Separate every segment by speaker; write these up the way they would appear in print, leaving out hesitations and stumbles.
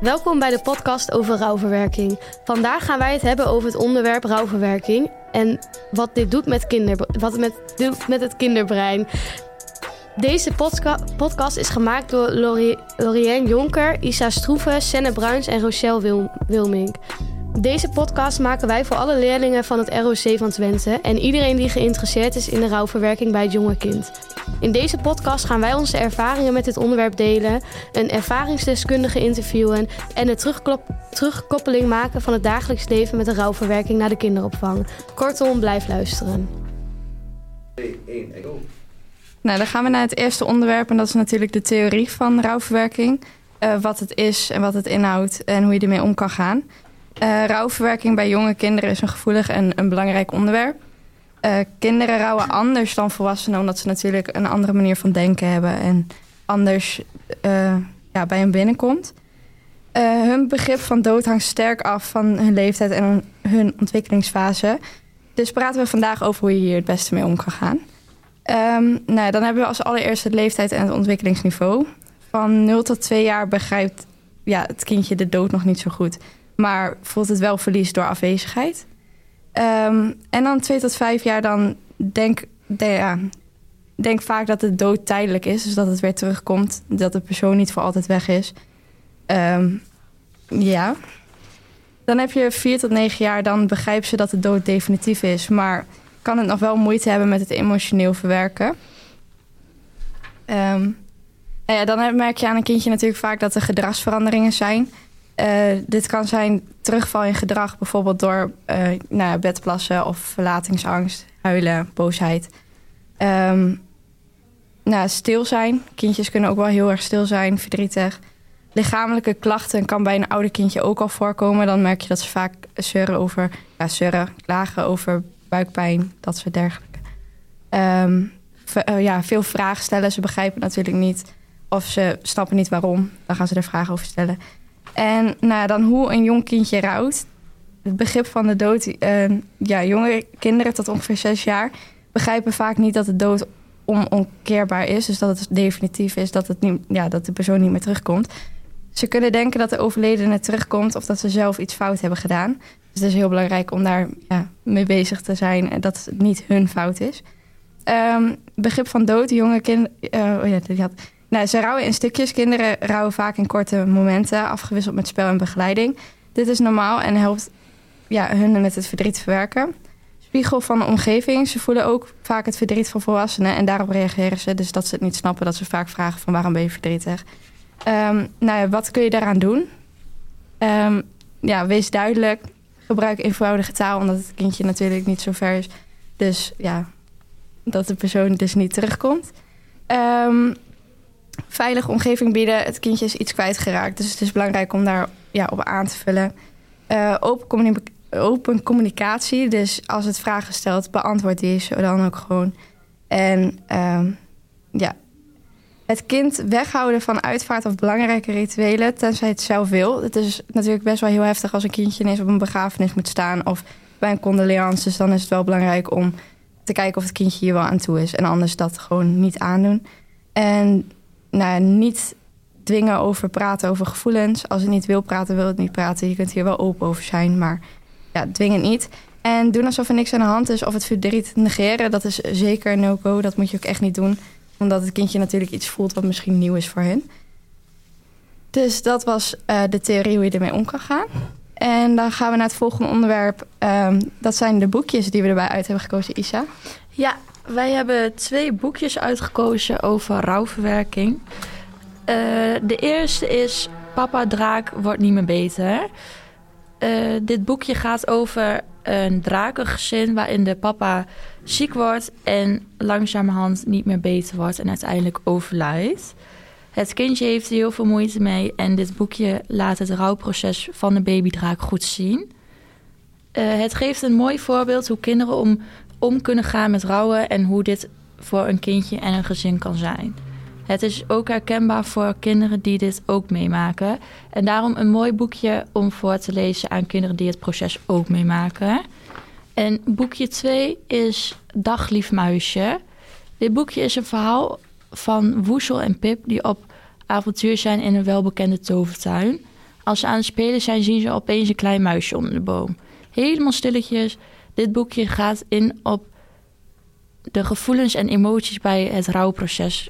Speaker 1: Welkom bij de podcast over rouwverwerking. Vandaag gaan wij het hebben over het onderwerp rouwverwerking en wat dit doet met met het kinderbrein. Deze podcast is gemaakt door Lorienne Jonker, Isa Stroeven, Senne Bruins en Rochelle Wilmink. Deze podcast maken wij voor alle leerlingen van het ROC van Twente en iedereen die geïnteresseerd is in de rouwverwerking bij het jonge kind. In deze podcast gaan wij onze ervaringen met dit onderwerp delen, een ervaringsdeskundige interviewen en een terugkoppeling maken van het dagelijks leven met de rouwverwerking naar de kinderopvang. Kortom, blijf luisteren.
Speaker 2: 2, 1, go.
Speaker 3: Nou, dan gaan we naar het eerste onderwerp en dat is natuurlijk de theorie van rouwverwerking. Wat het is en wat het inhoudt en hoe je ermee om kan gaan. Rouwverwerking bij jonge kinderen is een gevoelig en een belangrijk onderwerp. Kinderen rouwen anders dan volwassenen, omdat ze natuurlijk een andere manier van denken hebben en anders bij hen binnenkomt. Hun begrip van dood hangt sterk af van hun leeftijd en hun ontwikkelingsfase. Dus praten we vandaag over hoe je hier het beste mee om kan gaan. Dan hebben we als allereerst het leeftijd en het ontwikkelingsniveau. Van 0 tot 2 jaar begrijpt het kindje de dood nog niet zo goed, maar voelt het wel verlies door afwezigheid. En dan 2 tot 5 jaar dan denk vaak dat de dood tijdelijk is. Dus dat het weer terugkomt. Dat de persoon niet voor altijd weg is. Dan heb je 4 tot 9 jaar. Dan begrijpen ze dat de dood definitief is. Maar kan het nog wel moeite hebben met het emotioneel verwerken. Dan merk je aan een kindje natuurlijk vaak dat er gedragsveranderingen zijn. Dit kan zijn terugval in gedrag, bijvoorbeeld door bedplassen of verlatingsangst, huilen, boosheid. Stil zijn. Kindjes kunnen ook wel heel erg stil zijn, verdrietig. Lichamelijke klachten kan bij een ouder kindje ook al voorkomen. Dan merk je dat ze vaak klagen over buikpijn, dat soort dergelijke. Veel vragen stellen. Ze begrijpen het natuurlijk niet of ze snappen niet waarom. Dan gaan ze er vragen over stellen. En dan hoe een jong kindje rouwt. Het begrip van de dood. Jonge kinderen tot ongeveer 6 jaar begrijpen vaak niet dat de dood onomkeerbaar is. Dus dat het definitief is, dat de persoon niet meer terugkomt. Ze kunnen denken dat de overledene terugkomt of dat ze zelf iets fout hebben gedaan. Dus het is heel belangrijk om daar mee bezig te zijn en dat het niet hun fout is. Begrip van dood. Jonge kinderen. Ze rouwen in stukjes. Kinderen rouwen vaak in korte momenten, afgewisseld met spel en begeleiding. Dit is normaal en helpt hun met het verdriet verwerken. Spiegel van de omgeving. Ze voelen ook vaak het verdriet van volwassenen en daarop reageren ze. Dus dat ze het niet snappen, dat ze vaak vragen van waarom ben je verdrietig. Wat kun je daaraan doen? Wees duidelijk. Gebruik eenvoudige taal, omdat het kindje natuurlijk niet zo ver is. Dus dat de persoon dus niet terugkomt. Veilige omgeving bieden. Het kindje is iets kwijtgeraakt. Dus het is belangrijk om daar op aan te vullen. Open communicatie. Dus als het vragen stelt, beantwoord die zo dan ook gewoon. En het kind weghouden van uitvaart of belangrijke rituelen, tenzij het zelf wil. Het is natuurlijk best wel heel heftig als een kindje ineens op een begrafenis moet staan of bij een condoleance. Dus dan is het wel belangrijk om te kijken of het kindje hier wel aan toe is. En anders dat gewoon niet aandoen. En niet dwingen over praten over gevoelens. Als het niet wil praten, wil het niet praten. Je kunt hier wel open over zijn, maar dwing het niet. En doen alsof er niks aan de hand is of het verdriet negeren. Dat is zeker een no-go. Dat moet je ook echt niet doen. Omdat het kindje natuurlijk iets voelt wat misschien nieuw is voor hen. Dus dat was de theorie hoe je ermee om kan gaan. En dan gaan we naar het volgende onderwerp. Dat zijn de boekjes die we erbij uit hebben gekozen, Isa.
Speaker 4: Ja, wij hebben 2 boekjes uitgekozen over rouwverwerking. De eerste is Papa Draak wordt niet meer beter. Dit boekje gaat over een drakengezin waarin de papa ziek wordt en langzamerhand niet meer beter wordt en uiteindelijk overlijdt. Het kindje heeft er heel veel moeite mee en dit boekje laat het rouwproces van de babydraak goed zien. Het geeft een mooi voorbeeld hoe kinderen om kunnen gaan met rouwen en hoe dit voor een kindje en een gezin kan zijn. Het is ook herkenbaar voor kinderen die dit ook meemaken. En daarom een mooi boekje om voor te lezen aan kinderen die het proces ook meemaken. En boekje 2 is Dag lief muisje. Dit boekje is een verhaal van Woezel en Pip die op avontuur zijn in een welbekende tovertuin. Als ze aan het spelen zijn, zien ze opeens een klein muisje onder de boom. Helemaal stilletjes. Dit boekje gaat in op de gevoelens en emoties bij het rouwproces.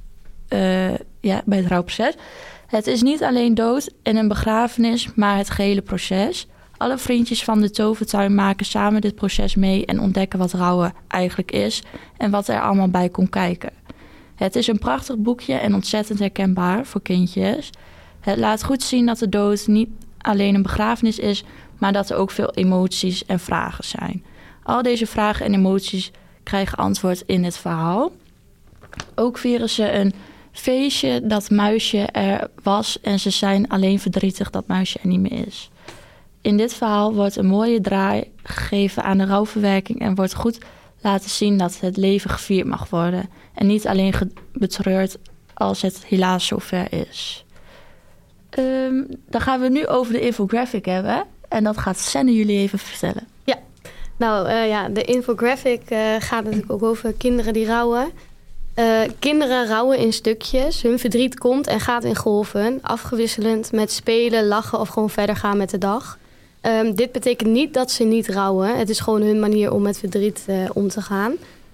Speaker 4: Bij het rouwproces. Het is niet alleen dood en een begrafenis, maar het gehele proces. Alle vriendjes van de tovertuin maken samen dit proces mee en ontdekken wat rouwen eigenlijk is en wat er allemaal bij komt kijken. Het is een prachtig boekje en ontzettend herkenbaar voor kindjes. Het laat goed zien dat de dood niet alleen een begrafenis is, maar dat er ook veel emoties en vragen zijn. Al deze vragen en emoties krijgen antwoord in het verhaal. Ook vieren ze een feestje dat muisje er was en ze zijn alleen verdrietig dat muisje er niet meer is. In dit verhaal wordt een mooie draai gegeven aan de rouwverwerking en wordt goed laten zien dat het leven gevierd mag worden en niet alleen betreurd als het helaas zover is. Dan gaan we nu over de infographic hebben en dat gaat Sanne jullie even vertellen.
Speaker 1: Ja, de infographic gaat natuurlijk ook over kinderen die rouwen. Kinderen rouwen in stukjes. Hun verdriet komt en gaat in golven, afgewisselend met spelen, lachen of gewoon verder gaan met de dag. Dit betekent niet dat ze niet rouwen. Het is gewoon hun manier om met verdriet om te gaan.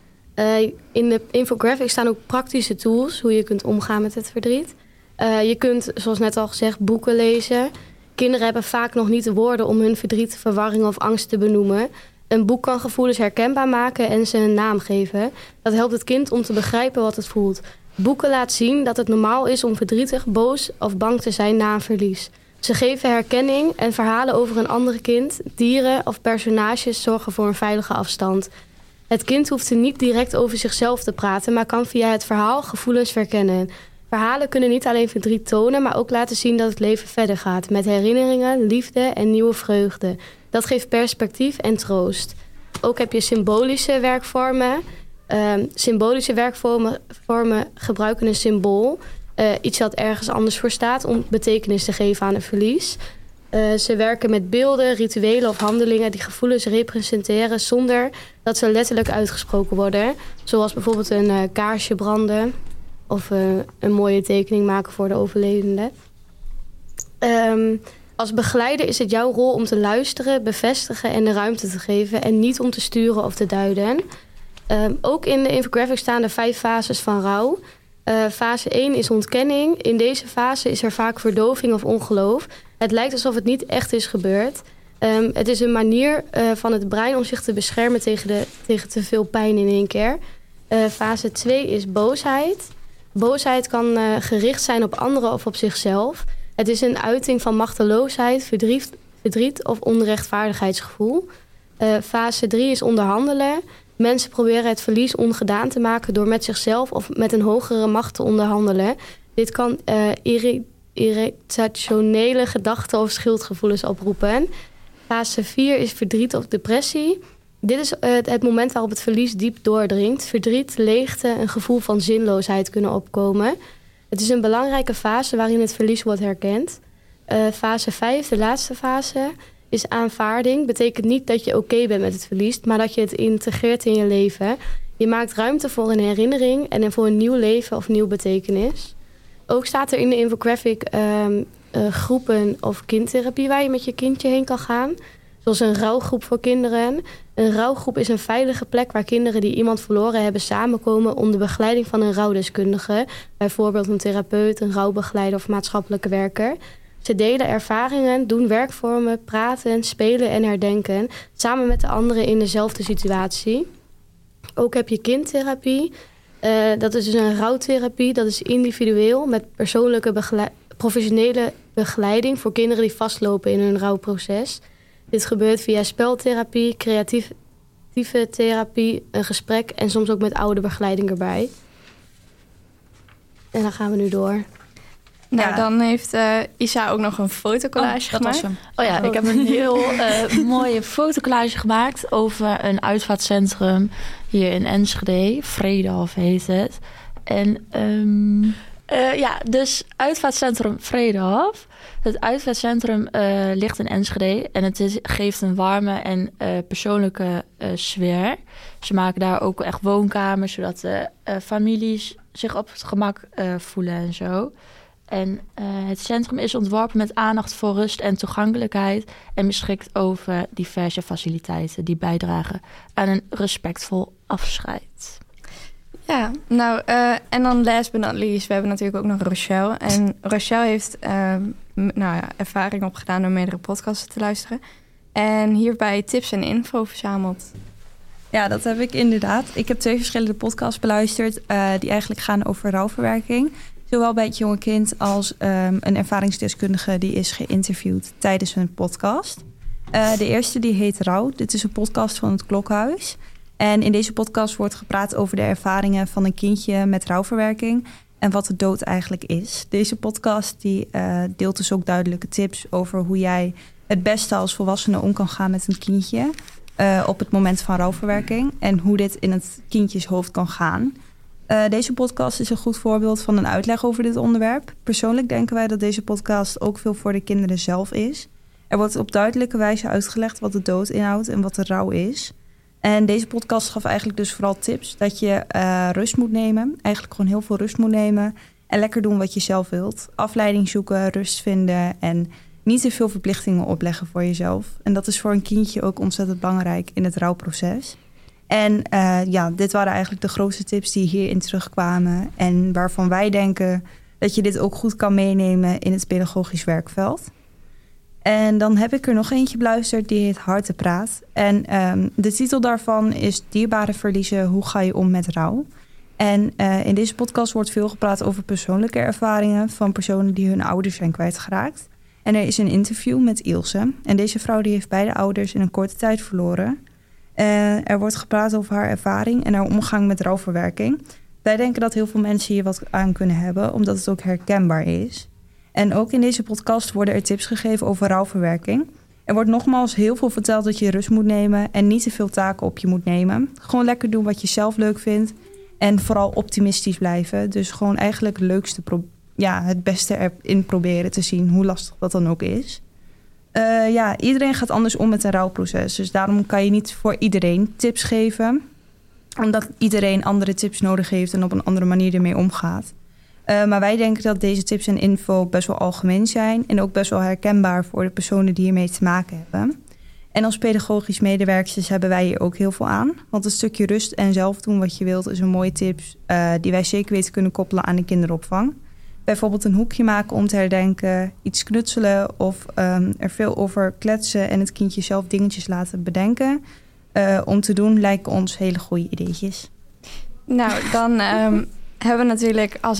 Speaker 1: In de infographic staan ook praktische tools hoe je kunt omgaan met het verdriet. Je kunt, zoals net al gezegd, boeken lezen. Kinderen hebben vaak nog niet de woorden om hun verdriet, verwarring of angst te benoemen. Een boek kan gevoelens herkenbaar maken en ze een naam geven. Dat helpt het kind om te begrijpen wat het voelt. Boeken laten zien dat het normaal is om verdrietig, boos of bang te zijn na een verlies. Ze geven herkenning en verhalen over een ander kind, dieren of personages zorgen voor een veilige afstand. Het kind hoeft er niet direct over zichzelf te praten, maar kan via het verhaal gevoelens verkennen. Verhalen kunnen niet alleen verdriet tonen, maar ook laten zien dat het leven verder gaat. Met herinneringen, liefde en nieuwe vreugde. Dat geeft perspectief en troost. Ook heb je symbolische werkvormen. Symbolische werkvormen gebruiken een symbool. Iets dat ergens anders voor staat om betekenis te geven aan een verlies. Ze werken met beelden, rituelen of handelingen die gevoelens representeren zonder dat ze letterlijk uitgesproken worden. Zoals bijvoorbeeld een kaarsje branden of een mooie tekening maken voor de overledene. Als begeleider is het jouw rol om te luisteren, bevestigen en de ruimte te geven en niet om te sturen of te duiden. Ook in de infographic staan de 5 fases van rouw. Fase 1 is ontkenning. In deze fase is er vaak verdoving of ongeloof. Het lijkt alsof het niet echt is gebeurd. Het is een manier van het brein om zich te beschermen tegen te veel pijn in één keer. Fase 2 is boosheid. Boosheid kan gericht zijn op anderen of op zichzelf. Het is een uiting van machteloosheid, verdriet of onrechtvaardigheidsgevoel. Fase 3 is onderhandelen. Mensen proberen het verlies ongedaan te maken door met zichzelf of met een hogere macht te onderhandelen. Dit kan irritationele gedachten of schuldgevoelens oproepen. Fase 4 is verdriet of depressie. Dit is het moment waarop het verlies diep doordringt. Verdriet, leegte, een gevoel van zinloosheid kunnen opkomen. Het is een belangrijke fase waarin het verlies wordt herkend. Fase 5, de laatste fase, is aanvaarding. Betekent niet dat je oké bent met het verlies, maar dat je het integreert in je leven. Je maakt ruimte voor een herinnering en voor een nieuw leven of nieuw betekenis. Ook staat er in de infographic groepen of kindtherapie waar je met je kindje heen kan gaan. Zoals een rouwgroep voor kinderen. Een rouwgroep is een veilige plek waar kinderen die iemand verloren hebben samenkomen onder begeleiding van een rouwdeskundige. Bijvoorbeeld een therapeut, een rouwbegeleider of maatschappelijke werker. Ze delen ervaringen, doen werkvormen, praten, spelen en herdenken. Samen met de anderen in dezelfde situatie. Ook heb je kindtherapie. Dat is dus een rouwtherapie. Dat is individueel met persoonlijke professionele begeleiding voor kinderen die vastlopen in hun rouwproces. Dit gebeurt via speltherapie, creatieve therapie, een gesprek en soms ook met ouderbegeleiding erbij. En dan gaan we nu door.
Speaker 3: Nou, dan heeft Isa ook nog een fotocollage gemaakt.
Speaker 4: Ik heb een heel mooie fotocollage gemaakt over een uitvaartcentrum hier in Enschede. Vredehof heet het. En dus uitvaartcentrum Vredehof. Het uitvaartcentrum ligt in Enschede en het geeft een warme en persoonlijke sfeer. Ze maken daar ook echt woonkamers, zodat de families zich op het gemak voelen en zo. En het centrum is ontworpen met aandacht voor rust en toegankelijkheid en beschikt over diverse faciliteiten die bijdragen aan een respectvol afscheid.
Speaker 3: Ja, nou, en dan last but not least, we hebben natuurlijk ook nog Rochelle. En Rochelle heeft ervaring opgedaan door meerdere podcasts te luisteren. En hierbij tips en info verzameld.
Speaker 5: Ja, dat heb ik inderdaad. Ik heb 2 verschillende podcasts beluisterd die eigenlijk gaan over rouwverwerking. Zowel bij het jonge kind als een ervaringsdeskundige die is geïnterviewd tijdens hun podcast. De eerste die heet Rouw. Dit is een podcast van het Klokhuis. En in deze podcast wordt gepraat over de ervaringen van een kindje met rouwverwerking en wat de dood eigenlijk is. Deze podcast die deelt dus ook duidelijke tips over hoe jij het beste als volwassene om kan gaan met een kindje op het moment van rouwverwerking en hoe dit in het kindjeshoofd kan gaan. Deze podcast is een goed voorbeeld van een uitleg over dit onderwerp. Persoonlijk denken wij dat deze podcast ook veel voor de kinderen zelf is. Er wordt op duidelijke wijze uitgelegd wat de dood inhoudt en wat de rouw is. En deze podcast gaf eigenlijk dus vooral tips dat je rust moet nemen. Eigenlijk gewoon heel veel rust moet nemen. En lekker doen wat je zelf wilt. Afleiding zoeken, rust vinden en niet te veel verplichtingen opleggen voor jezelf. En dat is voor een kindje ook ontzettend belangrijk in het rouwproces. En dit waren eigenlijk de grootste tips die hierin terugkwamen. En waarvan wij denken dat je dit ook goed kan meenemen in het pedagogisch werkveld. En dan heb ik er nog eentje beluisterd, die heet Hartepraat. En de titel daarvan is Dierbare verliezen, hoe ga je om met rouw? En in deze podcast wordt veel gepraat over persoonlijke ervaringen van personen die hun ouders zijn kwijtgeraakt. En er is een interview met Ilse. En deze vrouw die heeft beide ouders in een korte tijd verloren. Er wordt gepraat over haar ervaring en haar omgang met rouwverwerking. Wij denken dat heel veel mensen hier wat aan kunnen hebben, omdat het ook herkenbaar is. En ook in deze podcast worden er tips gegeven over rouwverwerking. Er wordt nogmaals heel veel verteld dat je rust moet nemen en niet te veel taken op je moet nemen. Gewoon lekker doen wat je zelf leuk vindt en vooral optimistisch blijven. Dus gewoon eigenlijk het beste erin proberen te zien, hoe lastig dat dan ook is. Iedereen gaat anders om met een rouwproces. Dus daarom kan je niet voor iedereen tips geven, omdat iedereen andere tips nodig heeft en op een andere manier ermee omgaat. Maar wij denken dat deze tips en info best wel algemeen zijn en ook best wel herkenbaar voor de personen die hiermee te maken hebben. En als pedagogisch medewerkers hebben wij hier ook heel veel aan. Want een stukje rust en zelf doen wat je wilt is een mooie tips die wij zeker weten kunnen koppelen aan de kinderopvang. Bijvoorbeeld een hoekje maken om te herdenken, iets knutselen of er veel over kletsen en het kindje zelf dingetjes laten bedenken. Om te doen lijken ons hele goede ideetjes.
Speaker 3: Nou, dan hebben we natuurlijk als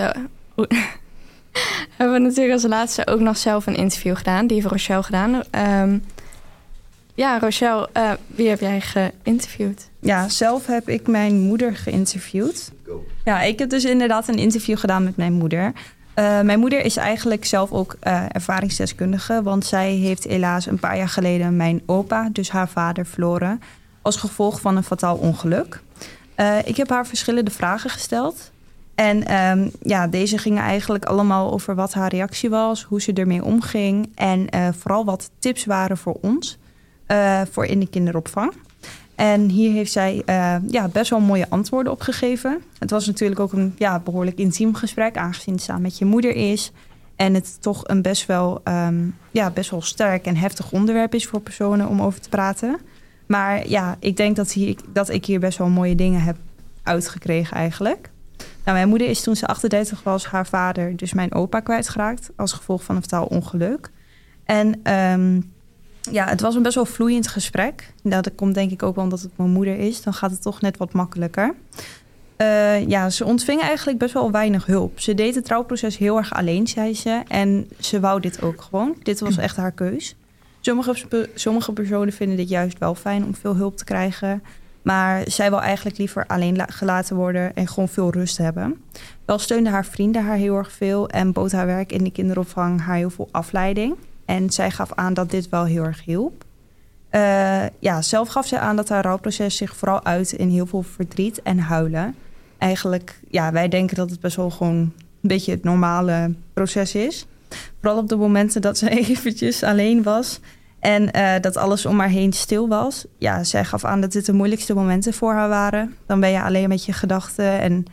Speaker 3: laatste ook nog zelf een interview gedaan. Die heeft Rochelle gedaan. Rochelle, wie heb jij geïnterviewd?
Speaker 5: Ja, zelf heb ik mijn moeder geïnterviewd.
Speaker 2: Go.
Speaker 5: Ja, ik heb dus inderdaad een interview gedaan met mijn moeder. Mijn moeder is eigenlijk zelf ook ervaringsdeskundige, want zij heeft helaas een paar jaar geleden mijn opa, dus haar vader, verloren als gevolg van een fataal ongeluk. Ik heb haar verschillende vragen gesteld. En deze gingen eigenlijk allemaal over wat haar reactie was, hoe ze ermee omging en vooral wat tips waren voor ons, voor in de kinderopvang. En hier heeft zij best wel mooie antwoorden op gegeven. Het was natuurlijk ook een behoorlijk intiem gesprek, aangezien het samen met je moeder is. En het toch een best wel sterk en heftig onderwerp is voor personen om over te praten. Maar ja, ik denk dat ik hier best wel mooie dingen heb uitgekregen eigenlijk. Nou, mijn moeder is toen ze 38 was, haar vader, dus mijn opa, kwijtgeraakt als gevolg van een fataal ongeluk. En het was een best wel vloeiend gesprek. Nou, dat komt denk ik ook wel omdat het mijn moeder is. Dan gaat het toch net wat makkelijker. Ze ontving eigenlijk best wel weinig hulp. Ze deed het trouwproces heel erg alleen, zei ze. En ze wou dit ook gewoon. Dit was echt haar keus. Sommige personen vinden dit juist wel fijn om veel hulp te krijgen. Maar zij wil eigenlijk liever alleen gelaten worden en gewoon veel rust hebben. Wel steunden haar vrienden haar heel erg veel en bood haar werk in de kinderopvang haar heel veel afleiding. En zij gaf aan dat dit wel heel erg hielp. Zelf gaf zij aan dat haar rouwproces zich vooral uit in heel veel verdriet en huilen. Eigenlijk, wij denken dat het best wel gewoon een beetje het normale proces is. Vooral op de momenten dat ze eventjes alleen was en dat alles om haar heen stil was. Ja, zij gaf aan dat dit de moeilijkste momenten voor haar waren. Dan ben je alleen met je gedachten en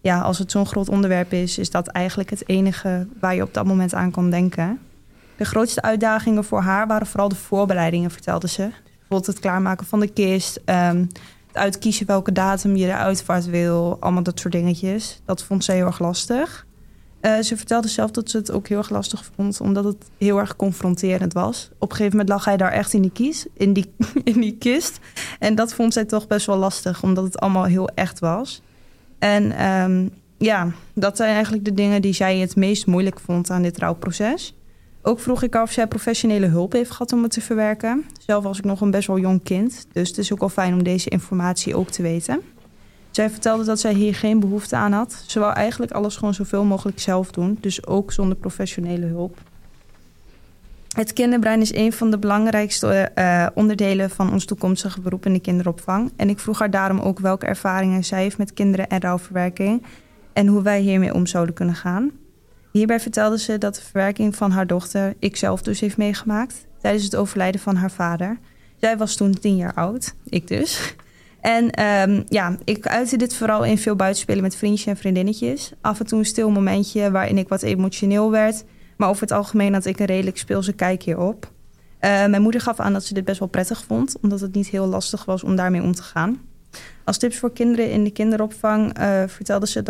Speaker 5: ja, als het zo'n groot onderwerp is dat eigenlijk het enige waar je op dat moment aan kan denken. De grootste uitdagingen voor haar waren vooral de voorbereidingen, vertelde ze. Bijvoorbeeld het klaarmaken van de kist, het uitkiezen welke datum je de uitvaart wil, allemaal dat soort dingetjes. Dat vond ze heel erg lastig. Ze vertelde zelf dat ze het ook heel erg lastig vond, omdat het heel erg confronterend was. Op een gegeven moment lag hij daar echt in die kist. En dat vond zij toch best wel lastig, omdat het allemaal heel echt was. En dat zijn eigenlijk de dingen die zij het meest moeilijk vond aan dit rouwproces. Ook vroeg ik haar of zij professionele hulp heeft gehad om het te verwerken. Zelf was ik nog een best wel jong kind, dus het is ook wel fijn om deze informatie ook te weten. Zij vertelde dat zij hier geen behoefte aan had. Ze wou eigenlijk alles gewoon zoveel mogelijk zelf doen, dus ook zonder professionele hulp. Het kinderbrein is een van de belangrijkste onderdelen van ons toekomstige beroep in de kinderopvang. En ik vroeg haar daarom ook welke ervaringen zij heeft met kinderen en rouwverwerking en hoe wij hiermee om zouden kunnen gaan. Hierbij vertelde ze dat de verwerking van haar dochter ikzelf dus heeft meegemaakt tijdens het overlijden van haar vader. Zij was toen 10 jaar oud, ik dus. En ik uitte dit vooral in veel buitenspelen met vriendjes en vriendinnetjes. Af en toe een stil momentje waarin ik wat emotioneel werd. Maar over het algemeen had ik een redelijk speelse kijk hierop. Mijn moeder gaf aan dat ze dit best wel prettig vond, omdat het niet heel lastig was om daarmee om te gaan. Als tips voor kinderen in de kinderopvang vertelde ze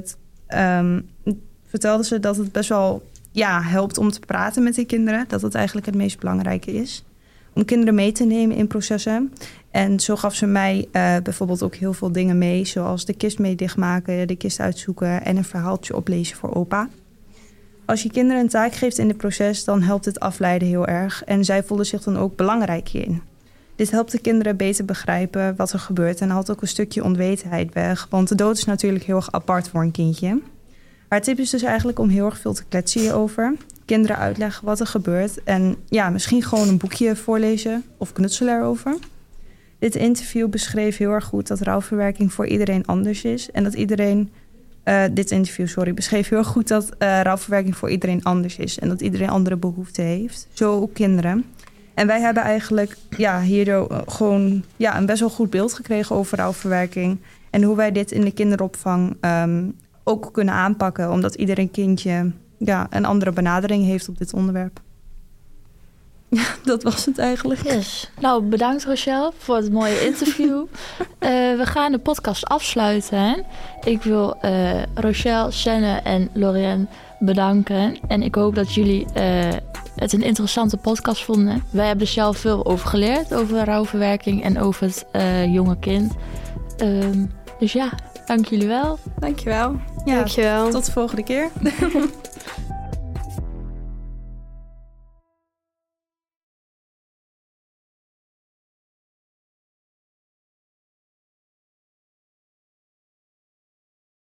Speaker 5: dat het best wel helpt om te praten met die kinderen. Dat het eigenlijk het meest belangrijke is. Om kinderen mee te nemen in processen. En zo gaf ze mij bijvoorbeeld ook heel veel dingen mee. Zoals de kist mee dichtmaken, de kist uitzoeken en een verhaaltje oplezen voor opa. Als je kinderen een taak geeft in het proces, dan helpt het afleiden heel erg. En zij voelden zich dan ook belangrijk hierin. Dit helpt de kinderen beter begrijpen wat er gebeurt en haalt ook een stukje onwetendheid weg. Want de dood is natuurlijk heel erg apart voor een kindje. Haar tip is dus eigenlijk om heel erg veel te kletsen hierover. Kinderen uitleggen wat er gebeurt. En misschien gewoon een boekje voorlezen of knutselen erover. Dit interview beschreef heel erg goed dat rouwverwerking voor iedereen anders is. En dat beschreef heel erg goed dat rouwverwerking voor iedereen anders is. En dat iedereen andere behoeften heeft. Zo ook kinderen. En wij hebben eigenlijk hierdoor gewoon een best wel goed beeld gekregen over rouwverwerking. En hoe wij dit in de kinderopvang ook kunnen aanpakken. Omdat ieder kindje een andere benadering heeft op dit onderwerp. Ja, dat was het eigenlijk.
Speaker 4: Yes. Nou, bedankt Rochelle voor het mooie interview. We gaan de podcast afsluiten. Ik wil Rochelle, Senne en Lorraine bedanken. En ik hoop dat jullie het een interessante podcast vonden. Wij hebben er zelf veel over geleerd. Over rouwverwerking en over het jonge kind. Dus dank jullie wel.
Speaker 5: Dankjewel.
Speaker 1: Dankjewel.
Speaker 5: Tot de volgende keer.